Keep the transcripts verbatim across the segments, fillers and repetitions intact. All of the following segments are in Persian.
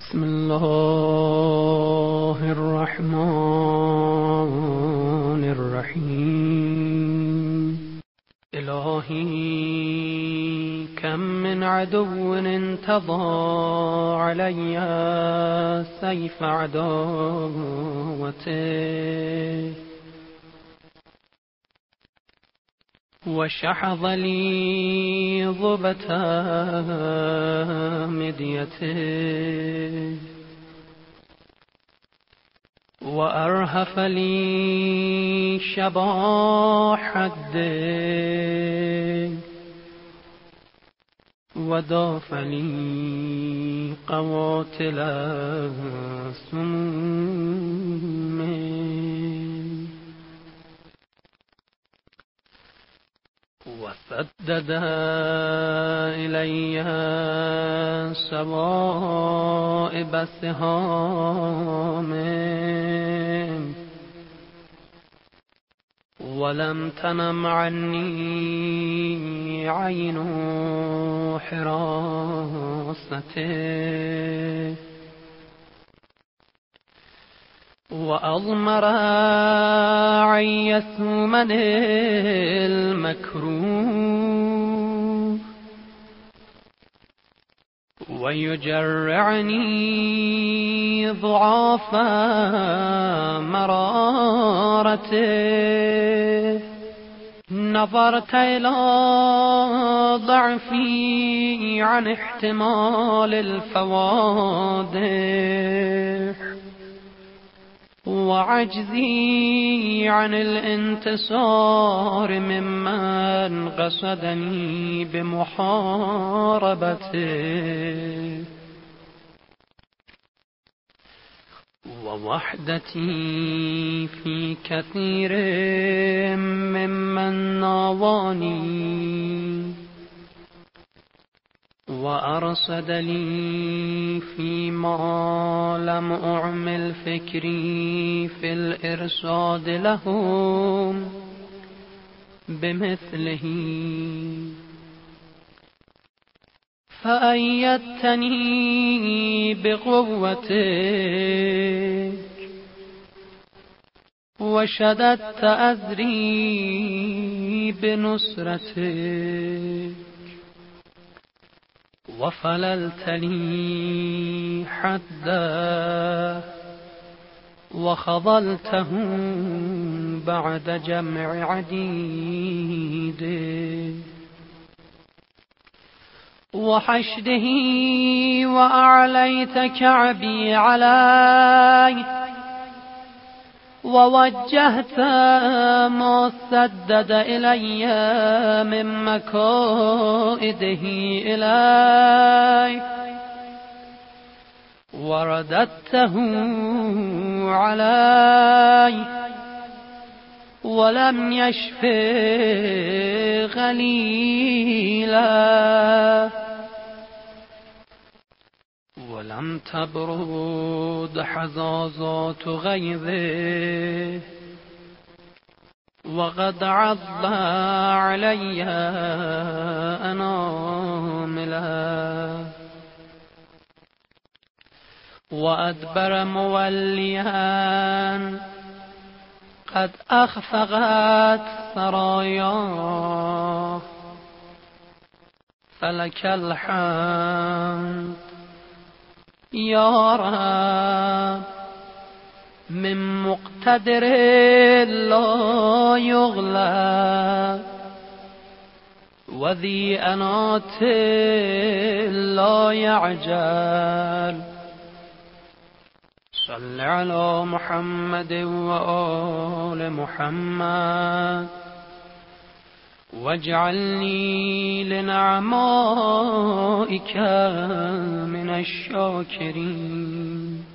بسم الله الرحمن الرحیم. الهی کم من عدو انتظى علی سیف عداوته وشحذ لي ضبة مديته وأرهف لي شباح الدين وداف لي قواتل السموم وسدد إلي سوائب سهام ولم تنم عني عين حراسته وأضمر عي ثمن المكروه ويجرعني ضعاف مرارته نظرت إلى ضعفي عن احتمال الفوادح وعجزي عن الانتصار ممن قصدني بمحاربته ووحدتي في كثير ممن ناواني وأرصد لي فيما لم أعمل فكري في الإرصاد لهم بمثله فأيدتني بقوتك وشددت أزري بنصرتك وفللت لي حده وخضلته بعد جمع عديده وحشده وأعليت كعبي عليه ووجهت ما سدد إلي من مكائده إلي ورددته علي ولم يشف غليلا ولم تبرد حزازات غيظه وقد عض علي أنامله وأدبر موليا قد أخفقت سراياه فلك الحمد يا رب من مقتدر لا يغلب وذي أنات لا يعجل صل على محمد وآل محمد واجعلني لنعمائك من الشاكرين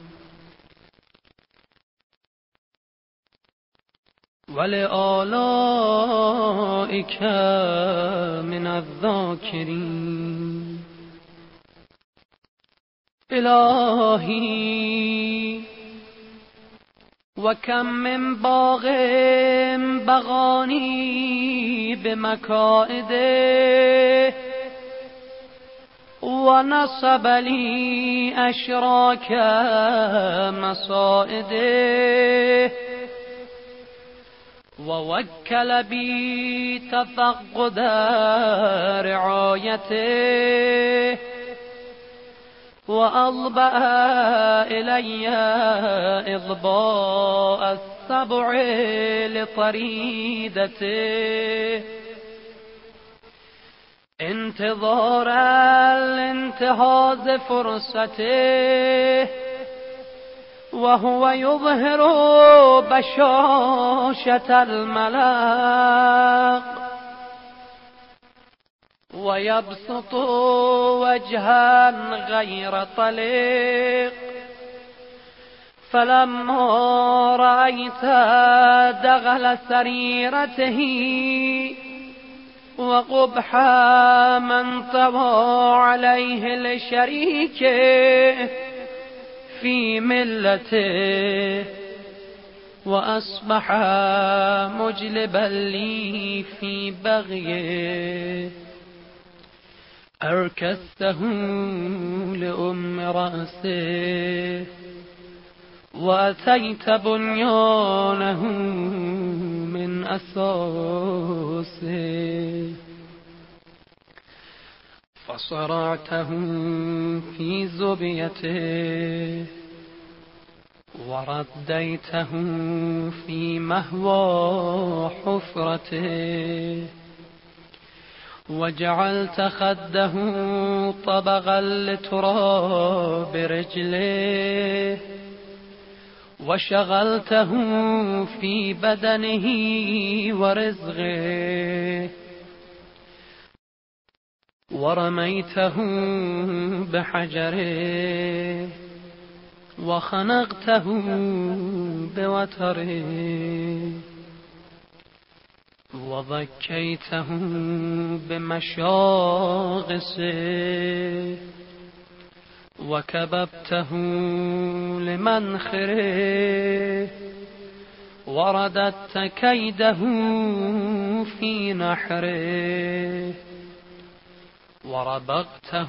ولآلائك من الذاكرين. إلهي وكم من باغ بغاني بمكائده ونصب لي أشراك مصائده ووكل بي تفقد رعايته وأضبأ إلي إضباء السبع لطريدته انتظار الانتهاز فرصته وهو يظهر بشاشة الملاق ويبسط وجها غير طليق فلما رأيت دغل سريرته وقبح من طوى عليه الشريك في ملته وأصبح مجلبا لي في بغيه أركسته لأم رأسه وأتيت بنيانه من أساسه فصرعته في زبيته ورديته في مهوى حفرته وجعلت خده طبغا لتراب رجله وشغلته في بدنه ورزقه ورميته بحجره وخنقته بوتره وضكيته بمشاغسه وكببته لمنخره ورددت كيده في نحره وربقته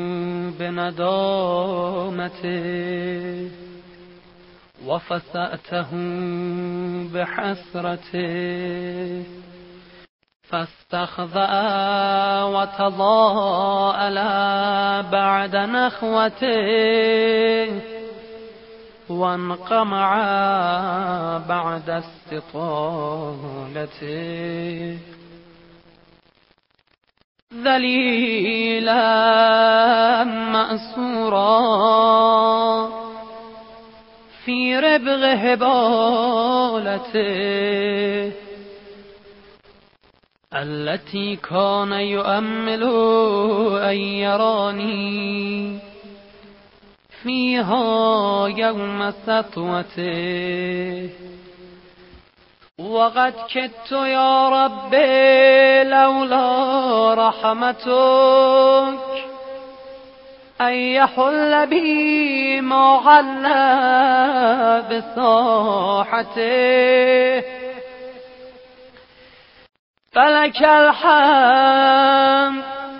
بندامته وفسأته بحسرته فاستخذأ وتضاءل بعد نخوته وانقمع بعد استطالته ذليلا مأسورا في ربغ هبالته التي كان يؤمل أن يراني فيها يوم سطوته وقد كدت يا رب لولا رحمتك أن يحل بي ما حل بساحته فلك الحمد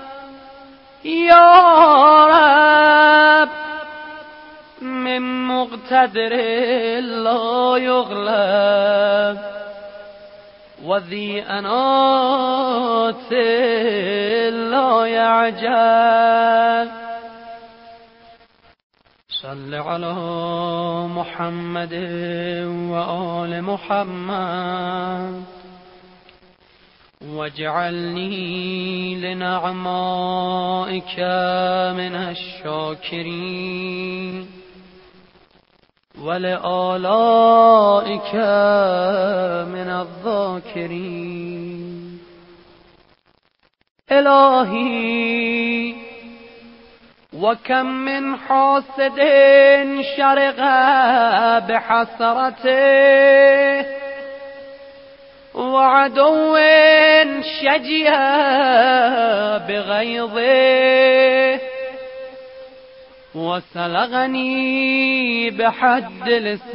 يا رب من مقتدر لا يغلب وذي أنات لا يعجب صل على محمد وآل محمد واجعلني لنعمائك من الشاكرين ولآلائك من الذاكرين. إلهي وكم من حاسد شرق بحسرته وعدو شجي بغيظه وسلغني بحد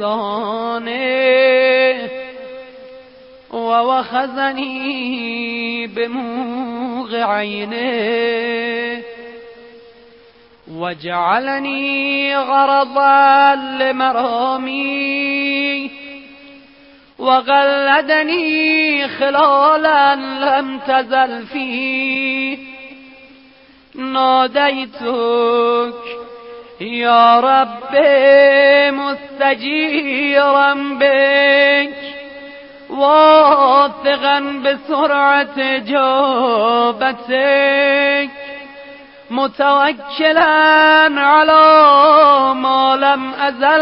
لسانه ووخزني بموغ عينه وجعلني غرضا لمرامي وغلدني خلالا لم تزل فيه. ناديتك يا رب مستجيرا بك واثقا بسرعة جوبتك متوكلا على ما لم أزل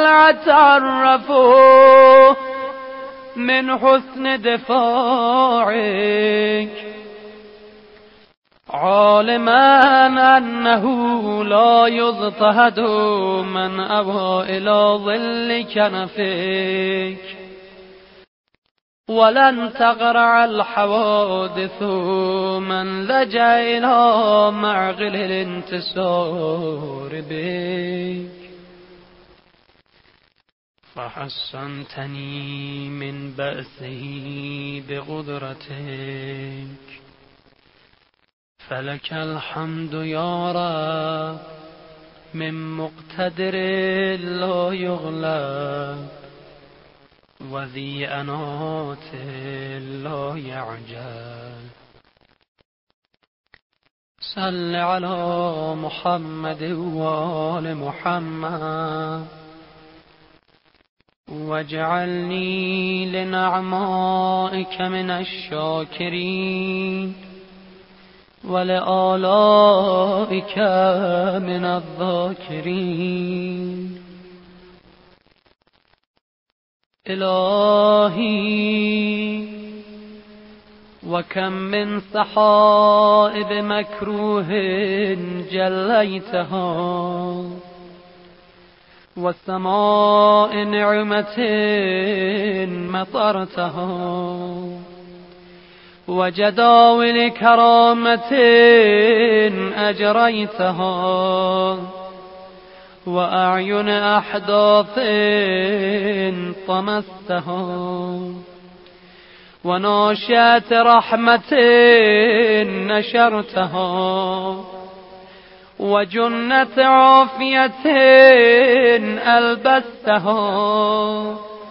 أتعرفه من حسن دفاعك، عالما أنه لا يضطهد من أبى إلى ظل كنفك، ولن تغرع الحوادث من لجأ إلى معقل الانتصار بك. فحصنتني من بأسه بقدرتك، فلك الحمد يا رب من مقتدر لا يغلب وذي أنات لا يعجل. صل على محمد وآل محمد واجعلني لنعمائك من الشاكرين ولآلائك من الذاكرين. إلهي وكم من سحائب مكروه جليتها وسماء نعمة مطرتها وجداول كرامة أجريتها وأعين أحداث طمستها وناشئة رحمة نشرتها وجنة عافية ألبستها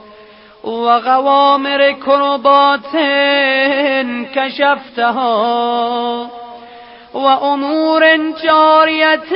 وغوامر كربات كشفتها وأمور جارية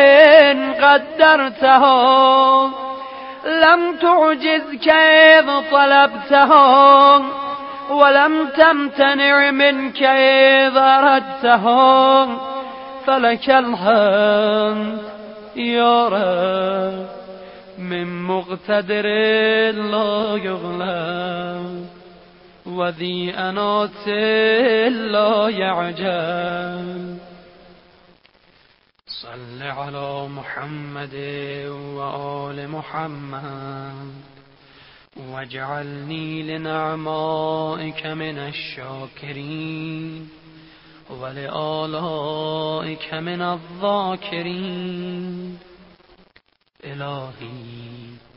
قدرتها لم تعجزك إذ طلبتها ولم تمتنع منك إذ أردتها. فلك الحمد يا رب من مقتدر لا يغلب وذي أنات لا يعجل. صل على محمد وآل محمد واجعلني لنعمائك من الشاكرين ولآلائك من الذاكرين. إلهي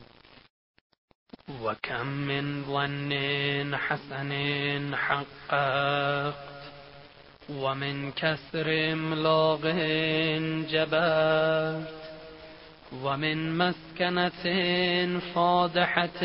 وكم من ظن حسن حققت ومن كسر املاق جبرت ومن مسكنة فاضحة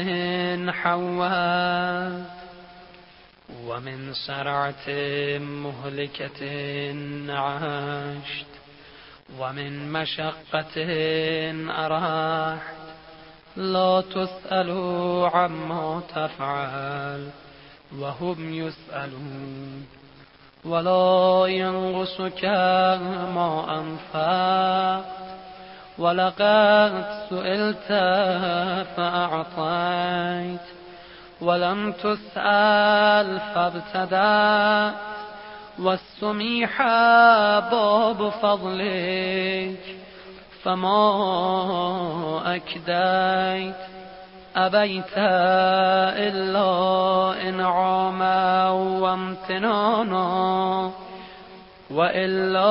حوت ومن سرعة مهلكة عشت ومن مشقة أرحت. لا تسأل عما تفعل وهم يسألون ولا ينقصك ما أنفقت ولقد سئلت فأعطيت ولم تسأل فابتدأت والسميح باب فضلك فما أكديت. أبيت إلا إنعاما وامتنانا وإلا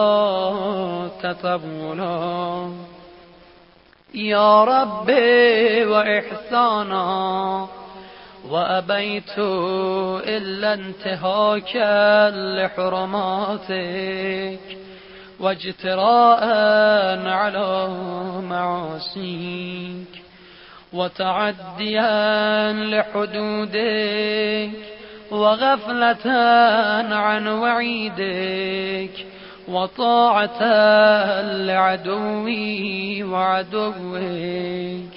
تطولا يا ربي وإحسانا. وأبيت إلا انتهاكا لحرماتك واجتراء على معاصيك وتعديا لحدودك وغفلة عن وعيدك وطاعة لعدوي وعدوك.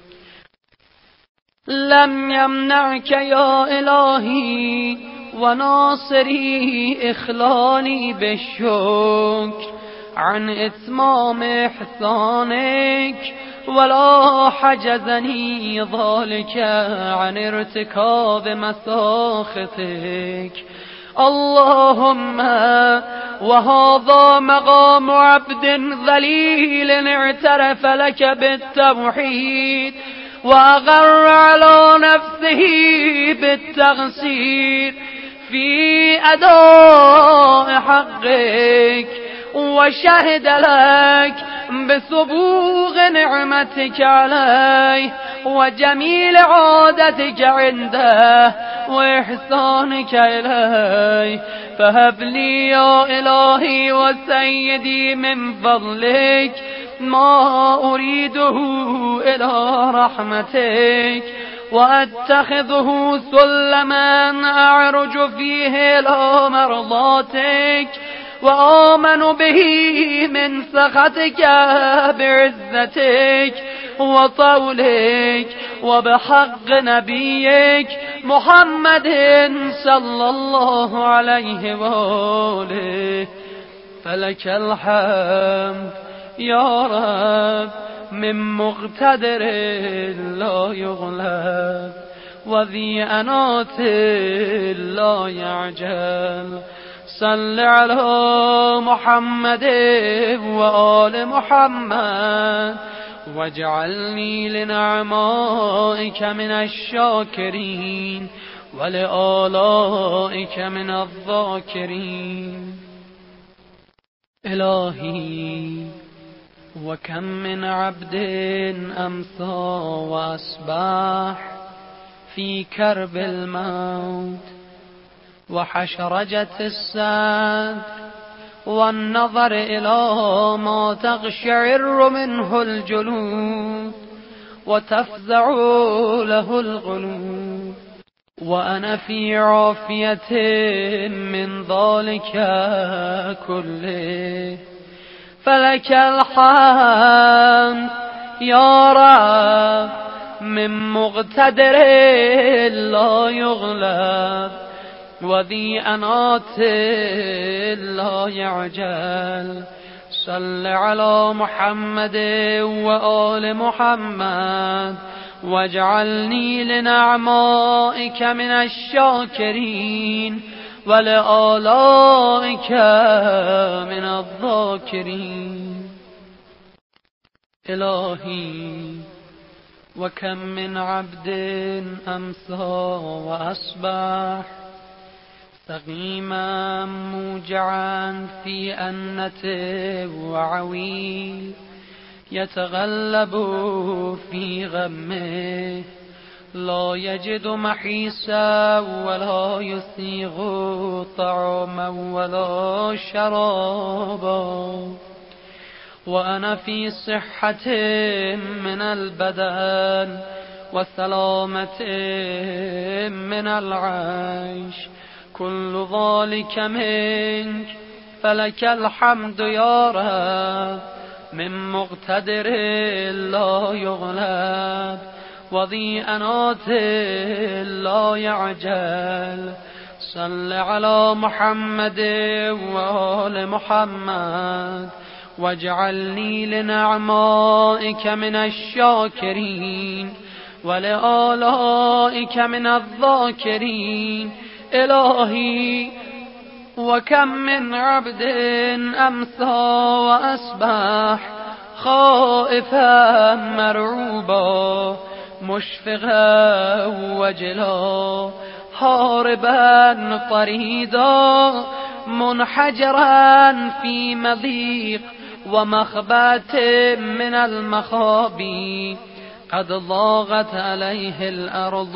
لم يمنعك يا إلهي وناصري إخلالي بالشكر عن إتمام إحسانك، ولا حجزني ذلك عن ارتكاب مساخطك. اللهم وهذا مقام عبد ذليل اعترف لك بالتوحيد وأغر على نفسه بالتقصير في أداء حقك، وشهد لك بسبوغ نعمتك عليه وجميل عادتك عنده وإحسانك إليه. فهب لي يا إلهي وسيدي من فضلك ما أريده إلى رحمتك، وأتخذه سلما أعرج فيه إلى مرضاتك، وآمن به من سخطك بعزتك وطولك، وبحق نبيك محمد صلى الله عليه وآله. فلك الحمد يا رب من مقتدر لا يغلب، وذي أنات لا يعجل. صل على محمد وآل محمد، واجعلني لنعمائك من الشاكرين ولآلائك من الذاكرين. إلهي وكم من عبد أمسى وأصبح في كرب الموت وحشرجة السد، والنظر إلى ما تقشعر منه الجلود وتفزع له القلوب، وأنا في عافية من ذلك كله. فلك الحمد يا رب من مقتدر لا يغلب، وذي أنات لا يعجل. صل على محمد وآل محمد، واجعلني لنعمائك من الشاكرين ولآلائك من الذاكرين. إلهي وكم من عبد أمسى وأصبح سقيما موجعا في أنة وعويل، يتغلب في غمه لا يجد محيسا ولا يسيغ طعاما ولا شرابا، وأنا في صحة من البدن وسلامة من العيش، كل ذلك منك. فلك الحمد يا رب من مقتدر لا يغلب، وذي أنات لا يعجل. صل على محمد وآل محمد، واجعلني لنعمائك من الشاكرين ولآلائك من الذاكرين. إلهي وكم من عبد أمسى وأصبح خائفا مرعوبا مشفقا وجلا هاربا طريدا منحجرا في مضيق ومخبات من المخابي، قد ضاغت عليه الأرض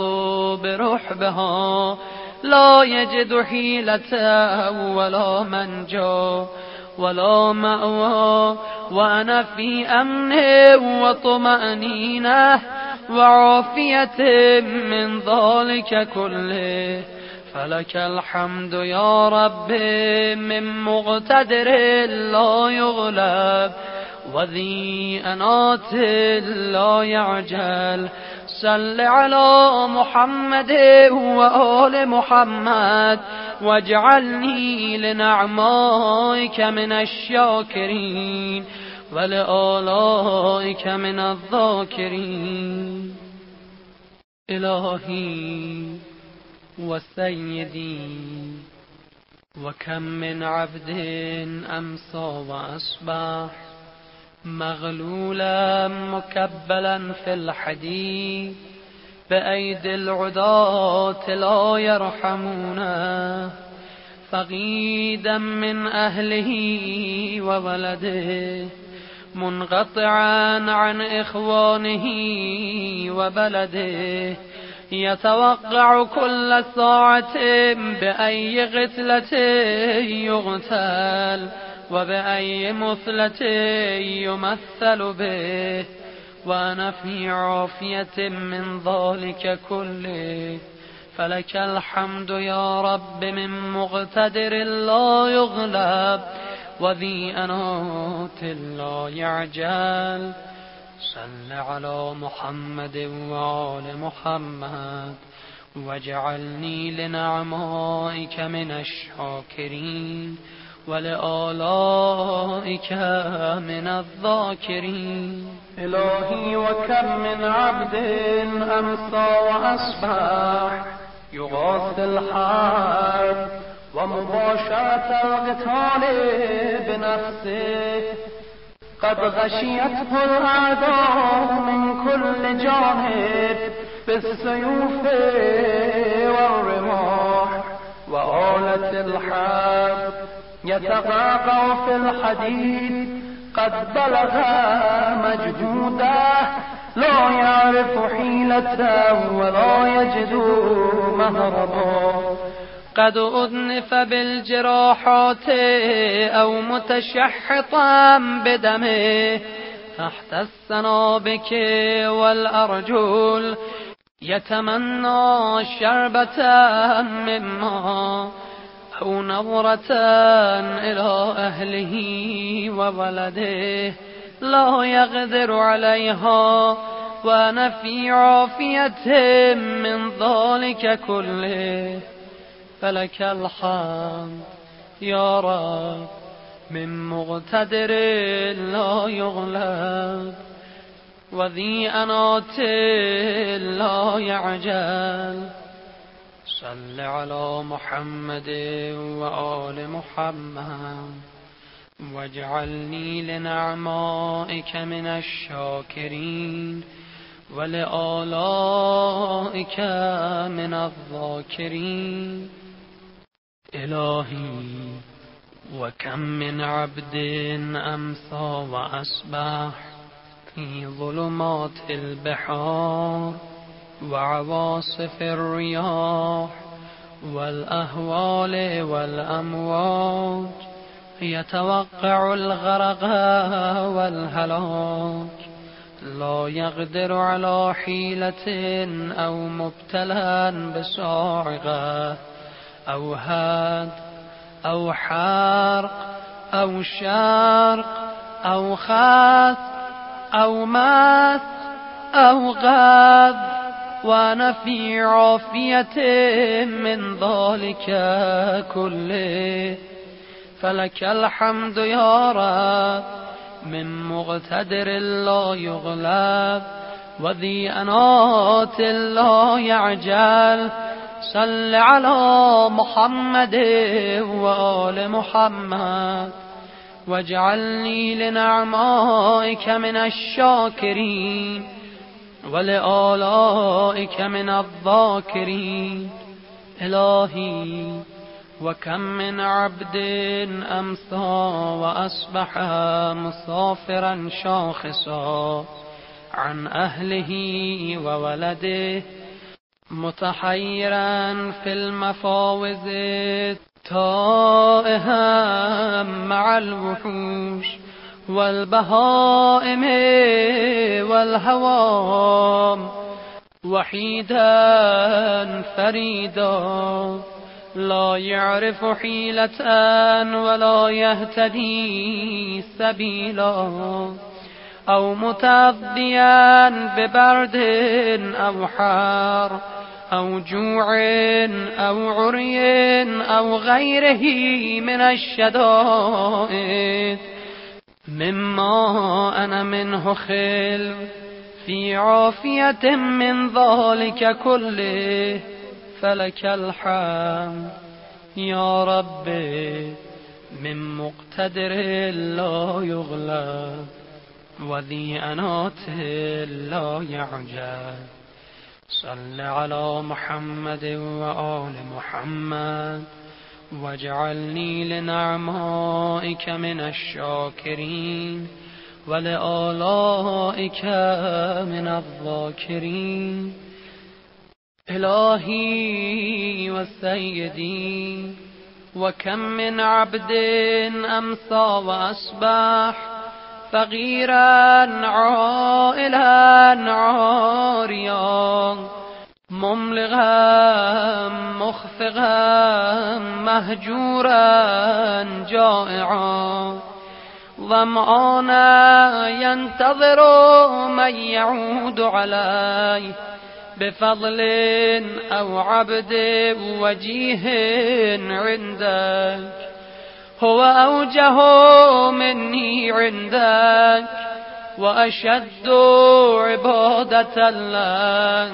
برحبها لا يجد حيلة ولا منجا، ولا مأوى، وأنا في أمن وطمأنينة وعافية من ذلك كله. فلك الحمد يا رب من مقتدر لا يغلب وذي أنات لا يعجل. صل على محمد وآل محمد واجعلني لنعمائك من الشاكرين ولآلائك من الذاكرين. إلهي وسيدي، وكم من عبد أمسى وأصبح مغلولا مكبلا في الحديد بأيدي العداة لا يرحمونه، فقيدا من أهله وولده، منقطعا عن إخوانه وبلده، يتوقع كل ساعة بأي غتلة يغتال وبأي مثلة يمثل به، وأنا في عافية من ذلك كله. فلك الحمد يا رب من مقتدر لا يغلب وذي أنات لا يعجل. صل على محمد وآل محمد واجعلني لنعمائك من الشاكرين ولآلائك من الذاكرين. إلهي وكم من عبد أمسى وأصبح يغاث الحرب ومباشرة القتال بنفسه، قد غشيته الأعداء من كل جانب بالسيوف والرماح وآلة الحرب، يتقاقع في الحديد قد بلغ مجهوده، لا يعرف حيلته ولا يجد مهربا، قد أذنف بالجراحات أو متشحطا بدمه تحت السنابك والأرجل، يتمنى شربة من ماء أو نظرة إلى أهله وولده، لا يقدر عليها، وأنا في عافية من ذلك كله. فلك الحمد يا رب من مقتدر لا يغلب وذي أنات لا يعجل. صل على محمد وآل محمد واجعلني لنعمائك من الشاكرين ولآلائك من الذاكرين. إلهي وكم من عبد أمسى وأصبح في ظلمات البحار وعواصف الرياح والأهوال والأمواج، يتوقع الغرق والهلاك، لا يقدر على حيلة أو مبتلا بصاعقة أو هاد أو حرق أو شرق أو خاث أو مات أو غاب، وأنا في عافية من ذلك كله. فلك الحمد يا رب من مقتدر لا يغلب وذي أنات لا يعجل. صل على محمد وآل محمد واجعلني لنعمائك من الشاكرين ولآلائك من الذاكرين. إلهي وكم من عبد أمسى وأصبح مسافرا شاخصا عن أهله وولده، متحيرا في المفاوز تائها مع الوحوش والبهائم والهوام، وحيدا فريدا لا يعرف حيلة ولا يهتدي سبيلا، أو متغذيا ببرد أو حار أو جوع أو عري أو غيره من الشدائد مما أنا منه خل في عافية من ذلك كله، فلك الحمد يا ربي من مقتدر لا يغلب وذي أنات لا يعجب. صل على محمد وآل محمد واجعلني لنعمائك من الشاكرين ولآلائك من الذاكرين. إلهي وسيدي، وكم من عبد أمسى وأصبح فقيرا عائلا عاريا مملغا مخفقا مهجورا جائعا ظمآنا ينتظر من يعود عليه بفضل أو عبد وجيه عندك، هو أوجه مني عندك وأشد عبادة لك،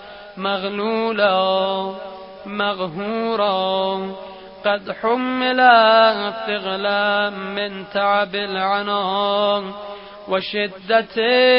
مغلولا مغهورا قد حمل ثقلا من تعب العناء وشدة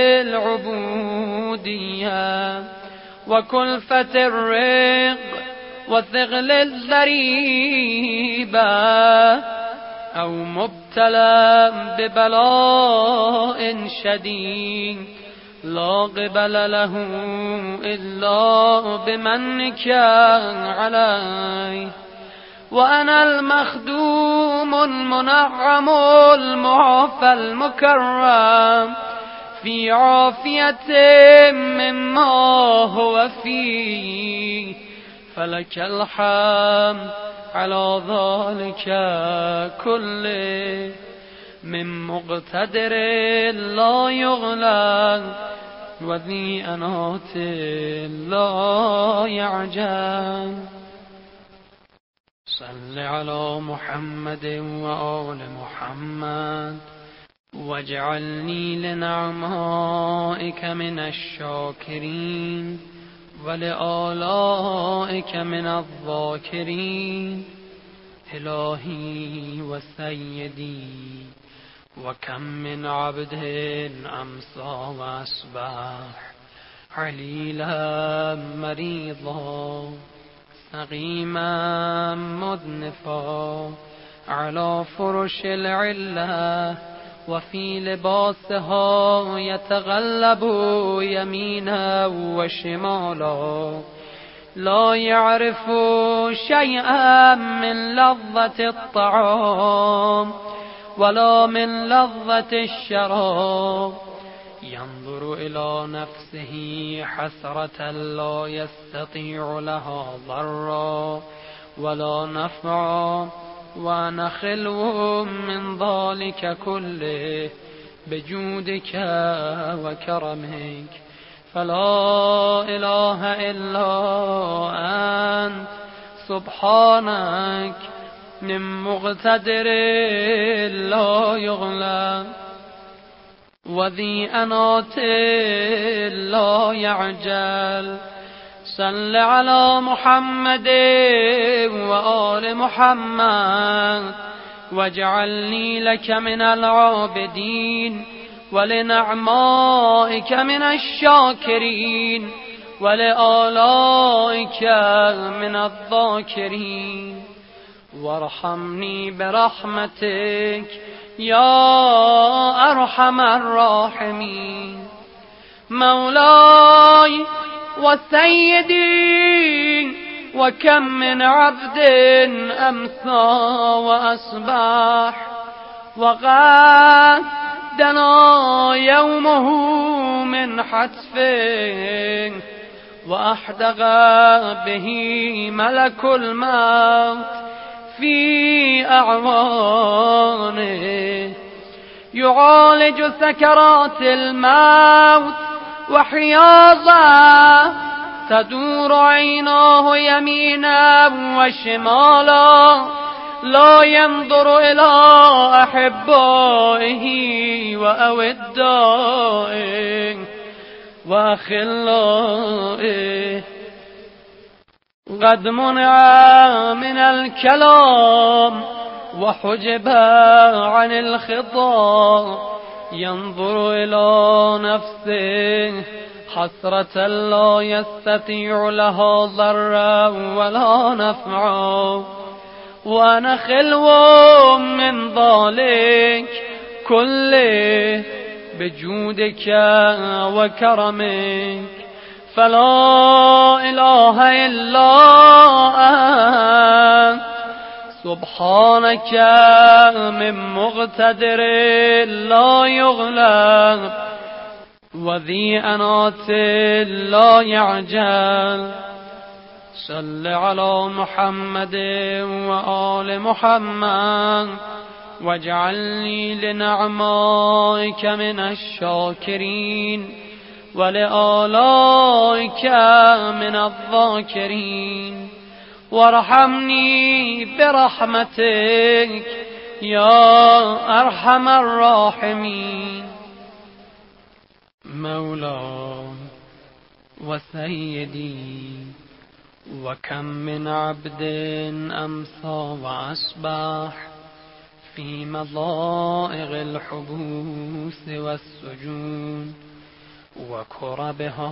العبودية وكلفة الرق وثقل الضريبة، أو مبتلى ببلاء شديد لا قبل له إلا بمنك علي، وأنا المخدوم المنعم المعافى المكرم في عافية مما هو فيه، فلك الحمد على ذلك كله من مقتدر لا يغلب وذي أنات لا يعجب. صل على محمد وآل محمد واجعلني لنعمائك من الشاكرين ولآلائك من الذاكرين. إلهي وسيدي، وكم من عبد أمسى وأصبح عليلا مريضا سقيما مذنفا على فرش العلة وفي لباسها يتغلب يمينا وشمالا، لا يعرف شيئا من لذة الطعام ولا من لذة الشراب، ينظر إلى نفسه حسرة لا يستطيع لها ضرا ولا نفعا، وأنا خلو من ذلك كله بجودك وكرمك، فلا إله إلا أنت سبحانك من مقتدر لا يغلب وذي أنات لا يعجل. صل على محمد وآل محمد واجعلني لك من العابدين ولنعمائك من الشاكرين ولآلائك من الذاكرين. وارحمني برحمتك يا أرحم الراحمين. مولاي وسيدي وكم من عبد أمسى وأصبح وقد دنا يومه من حتفه وأحدق به ملك الموت في أعوانه يعالج سكرات الموت وحياضا تدور عيناه يمينا وشمالا لا ينظر إلى أحبائه وأودائه وأخلائه قد منع من الكلام وحجب عن الخطاب ينظر إلى نفسه حسرة لا يستطيع لها ضرا ولا نفعا وأنا خلو من ذلك كله بجودك وكرمك فلا إله إلا أنت سبحانك من مقتدر لا يغلب وذي أنات لا يعجل صل على محمد وآل محمد واجعلني لنعمائك من الشاكرين ولآلائك من الذاكرين وارحمني برحمتك يا أرحم الراحمين. مولاي وسيدي وكم من عبد أمسى وأصبح في مضائق الحبوس والسجون وكربها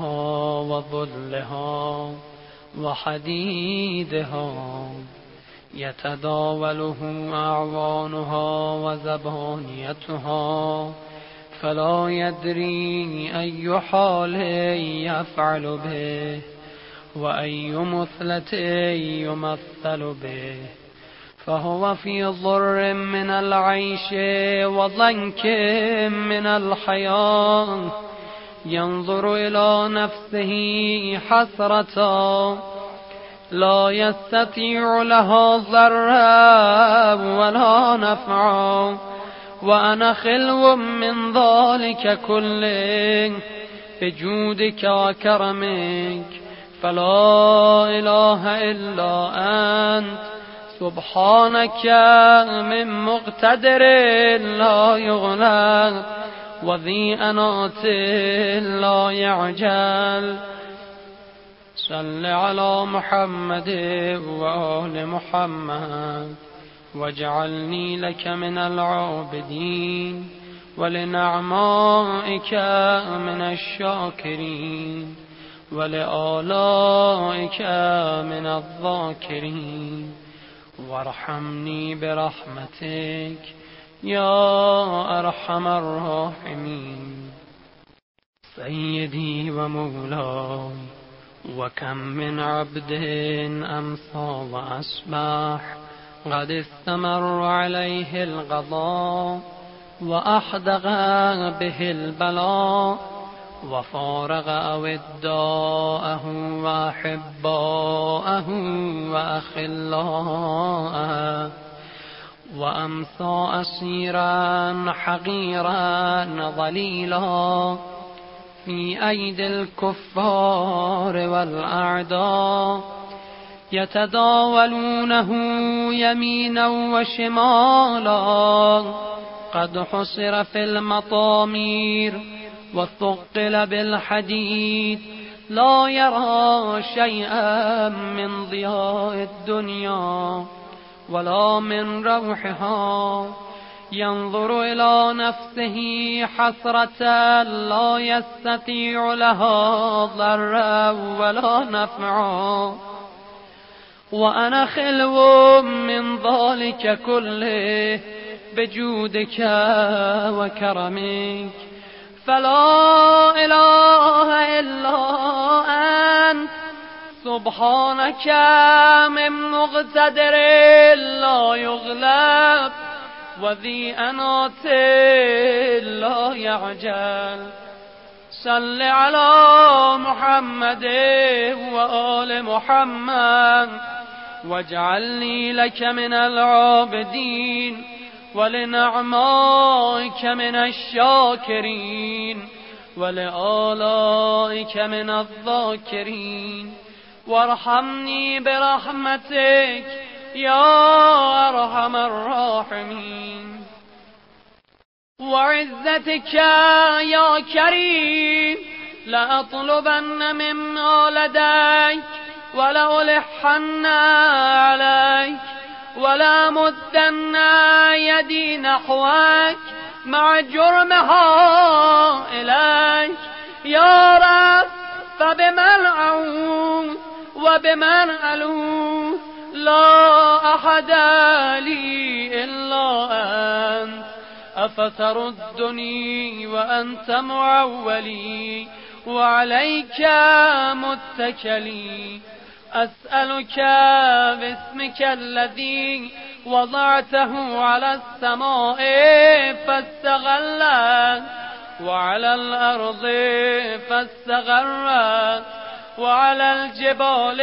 وظلها وحديدها يتداوله أعوانها وزبانيتها فلا يدري أي حال يفعل به وأي مثلة يمثل به فهو في ضر من العيش وضنك من الحياة ينظر إلى نفسه حسرة لا يستطيع لها ضرا ولا نفعا وأنا خلو من ذلك كله بجودك وكرمك فلا إله إلا أنت سبحانك من مقتدر لا يغلب وذي أنات لا يعجل صل على محمد وآل محمد واجعلني لك من العابدين ولنعمائك من الشاكرين ولآلائك من الذاكرين وارحمني برحمتك يا أرحم الراحمين. سيدي ومولاي وكم من عبد أمسى وأصبح قد استمر عليه القضاء وأحدق به البلاء وفارق أوداءه وأحباءه وأخلاءه وأمسى أسيرا حقيرا ضليلا في أيدي الكفار والأعداء يتداولونه يمينا وشمالا قد حصر في المطامير وثقل بالحديد لا يرى شيئا من ضياء الدنيا ولا من روحها ينظر إلى نفسه حسرة لا يستطيع لها ضرا ولا نفعا وأنا خلو من ذلك كله بجودك وكرمك فلا إله إلا أنت سبحانك من مقتدر لا يغلب وذي أنات لا يعجل صل على محمد وآل محمد واجعلني لك من العابدين ولنعمائك من الشاكرين ولآلائك من الذاكرين وارحمني برحمتك يا أرحم الراحمين وعزتك يا كريم لأطلبن مما لديك ولألحن عليك ولا مدن يدي نحوك مع جرمها إليك يا رب فبمن أعوذ وبمن ألوذ لا أحد لي إلا أنت أفتردني وأنت معولي وعليك متكلي أسألك باسمك الذي وضعته على السماء فاستغلت وعلى الأرض فاستغرت وعلى الجبال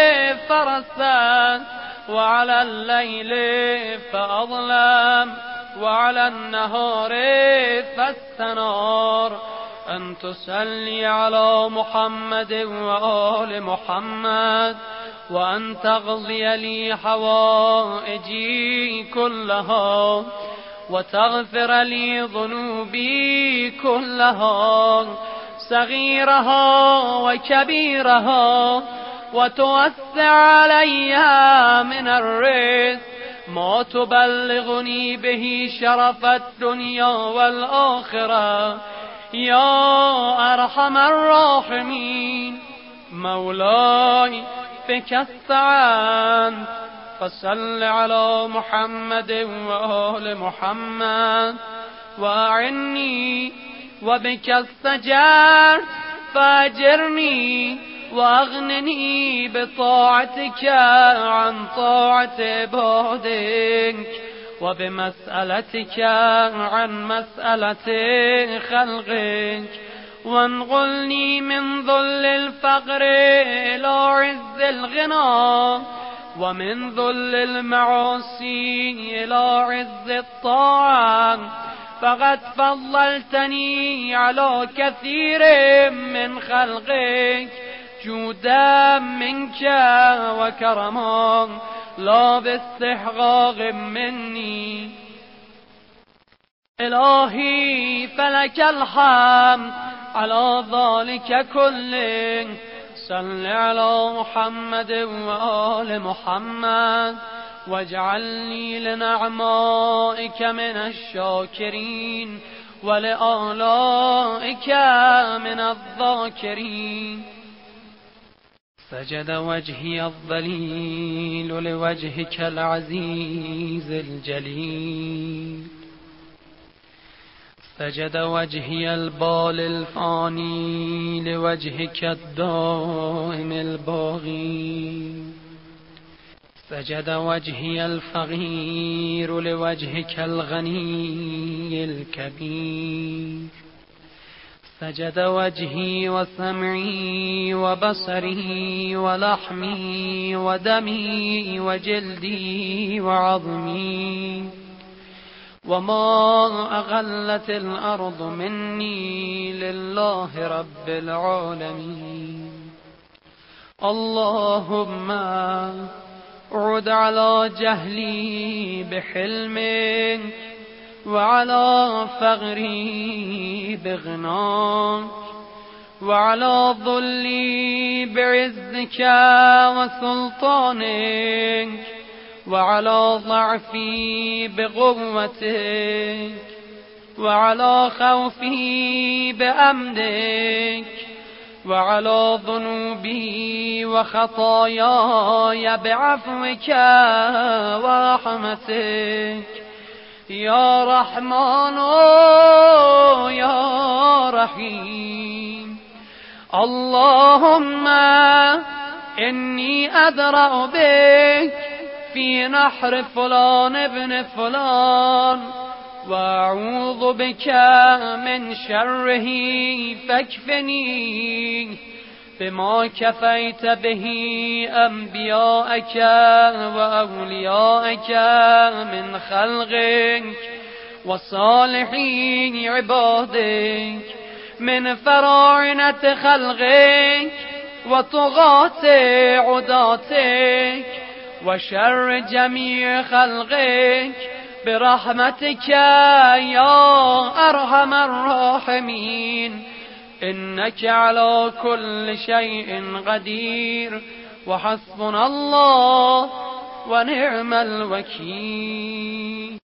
فرست وعلى الليل فأظلم وعلى النهار فاستنار أن تصلي على محمد وآل محمد وأن تقضي لي حوائجي كلها وتغفر لي ذنوبي كلها صغيرها وكبيرها وتوسع علي من الرزق ما تبلغني به شرف الدنيا والآخرة يا أرحم الراحمين مولاي بك استعنت فصل على محمد وآل محمد وأعني وبك استجرت فأجرني وأغنني بطاعتك عن طاعة عبادك وبمسألتك عن مسألة خلقك وانقلني من ذل الفقر إلى عز الغنى ومن ذل المعاصي إلى عز الطاعة فقد فضلتني على كثير من خلقك جودا منك وكرما لا باستحقاق مني إلهي فلك الحمد على ذلك كله صل على محمد وآل محمد واجعلني لنعمائك من الشاكرين ولآلائك من الذاكرين سجد وجهي الذليل لوجهك العزيز الجليل سجد وجهي البال الفاني لوجهك الدائم الباغي سجد وجهي الفقير لوجهك الغني الكبير سجد وجهي وسمعي وبصري ولحمي ودمي وجلدي وعظمي وما أغلت الأرض مني لله رب العالمين اللهم عد على جهلي بحلمك وعلى فقري بغناك وعلى ظلي بعزك وسلطانك وعلى ضعفي بقوتك وعلى خوفي بأمنك وعلى ذنوبي وخطاياي بعفوك ورحمتك يا رحمن يا رحيم اللهم إني أدرأ بك في نحر فلان ابن فلان وأعوذ بك من شره فاكفني بما كفيت به أنبياءك وأولياءك من خلقك وصالحين عبادك من فراعنة خلقك وطغاة عداتك وشر جميع خلقك برحمتك يا أرحم الراحمين إنك على كل شيء قدير وحسبنا الله ونعم الوكيل.